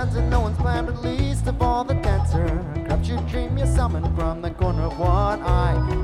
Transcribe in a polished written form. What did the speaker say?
plans and no one's plan, but least of all the dancer. Crapshoot dream you summon from the corner of one eye.